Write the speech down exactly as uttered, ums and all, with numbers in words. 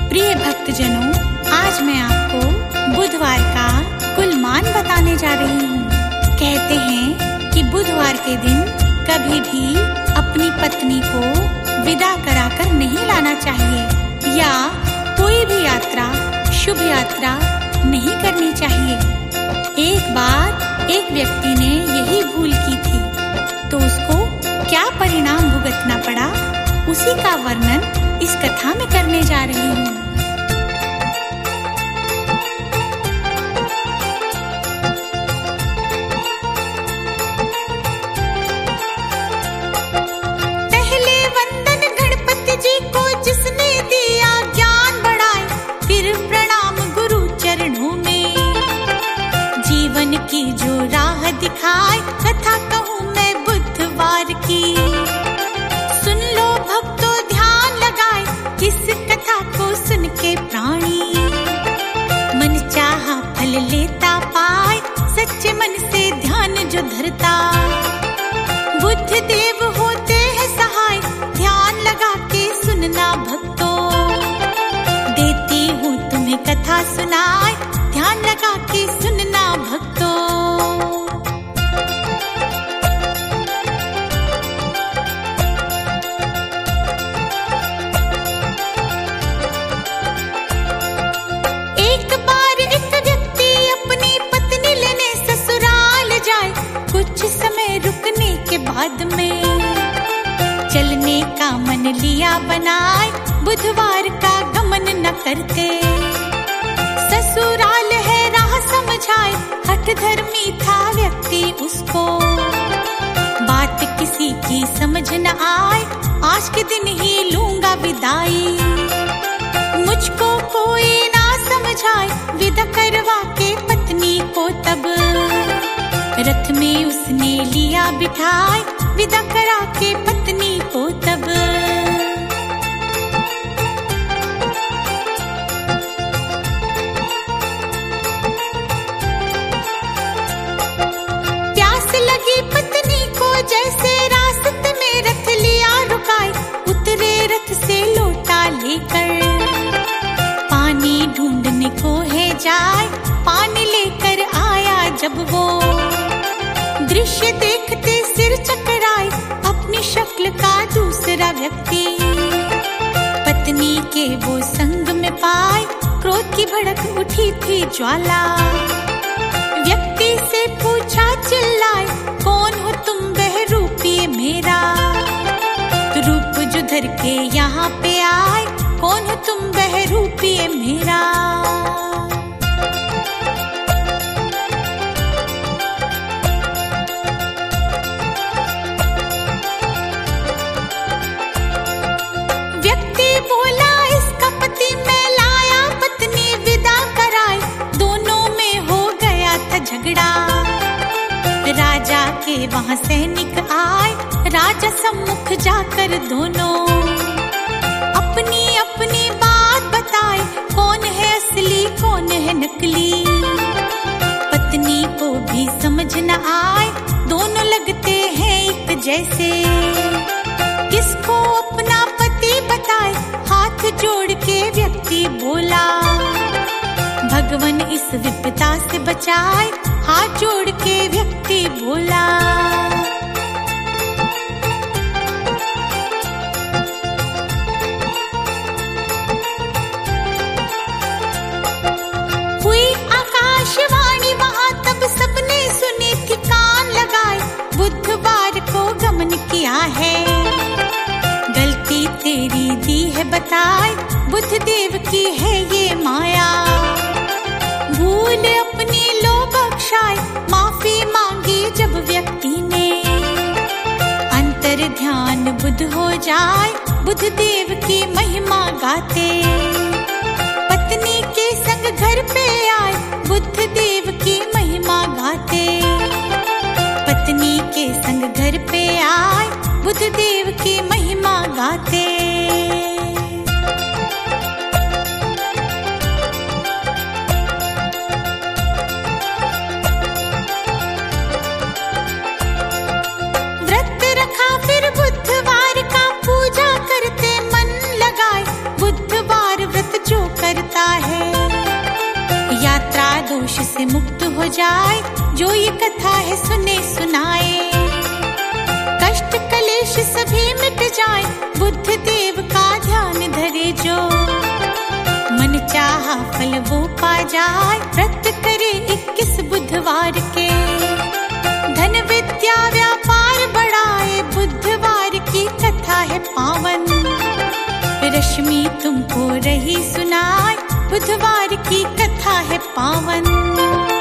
प्रिय भक्तजनों, आज मैं आपको बुधवार का कुलमान बताने जा रही हूँ। कहते हैं कि बुधवार के दिन कभी भी अपनी पत्नी को विदा कराकर नहीं लाना चाहिए या कोई भी यात्रा, शुभ यात्रा नहीं करनी चाहिए। एक बार एक व्यक्ति ने यही भूल की थी, तो उसको क्या परिणाम भुगतना पड़ा, उसी का वर्णन इस कथा में करने जा रही हूँ। पहले वंदन गणपति जी को जिसने दिया ज्ञान बढ़ाए, फिर प्रणाम गुरु चरणों में। जीवन की जो राह दिखाए, कथा कहूँ मैं बुधवार की। सुन लो भक्तों, ध्यान लगाए इस कथा को सुन के प्राणी। मन चाहा फल लेता पाए, सच्चे मन से ध्यान जो धरता। बुद्ध देव होते हैं सहाय, ध्यान लगा के सुनना भक्तों। देती हूँ तुम्हें कथा सुनाए, ध्यान लगा के सुनना भक्तों। एक बार एक व्यक्ति अपनी पत्नी लेने ससुराल जाए। कुछ समय रुकने के बाद में चलने का मन लिया बनाए, बुधवार का गमन न करते। ससुराल है राह समझाए, हठ धर्मी था व्यक्ति उसको। बात किसी की समझ न आए, आज के दिन ही लूंगा विदाई। मुझको कोई ना समझाए, विदा करवा के पत्नी को तब। रथ में उसने लिया बिठाए, विदा करा के पत्नी को तब। प्यास लगी पत्नी को, जैसे रास्ते में रथ लिया रुकाए। उतरे रथ से लोटा लेकर, पानी ढूंढने को है जाए। पानी लेकर आया जब वो, दृश्य देखते सिर चकराए। अपनी शक्ल का दूसरा व्यक्ति पत्नी के वो संग में पाए। क्रोध की भड़क उठी थी ज्वाला, व्यक्ति से पूछा चिल्लाए, कौन हो तुम बहरूपी मेरा। रूप जो धर के यहाँ पे आए, कौन हो तुम बहरूपी मेरा। व्यक्ति बोला, इसका पति मैं लाया, पत्नी विदा कराए। दोनों में हो गया था झगड़ा। राजा के वहां सैनिक आए, राजा सम्मुख जाकर दोनों अपनी अपनी बात बताए। कौन है असली, कौन है नकली, पत्नी को भी समझ न आए। दोनों लगते हैं एक जैसे, किसको अपना पति बताए। हाथ जोड़ के व्यक्ति बोला, भगवान इस विपदा से बचाए। हाथ जोड़ के व्यक्ति बोला। हुई आकाशवाणी वहां, तब सबने सुनी थी, कान लगाए। बुधवार को गमन किया है, गलती तेरी दी है बताए। बुद्ध देव की है ये माया, भूल अपनी लो बख्शाए। माफी मांगी जब व्यक्ति ने, अंतर ध्यान बुद्ध हो जाए। बुद्ध देव की महिमा गाते, पत्नी के संग घर पे आए। बुद्ध देव की महिमा गाते, पत्नी के संग घर पे आए। बुद्ध देव की महिमा गाते। व्रत रखा फिर बुधवार का, पूजा करते मन लगाए। बुधवार व्रत जो से मुक्त हो जाए, जो ये कथा है सुने सुनाए। कष्ट कलेश सभी मिट जाए, बुद्ध देव का ध्यान धरे जो। मन चाहा फल वो पा जाए, व्रत करे इक्कीस बुधवार के। धन विद्या व्यापार बढ़ाए, बुधवार की कथा है पावन। रश्मि तुमको रही सुनाए, बुधवार की कथा है पावन।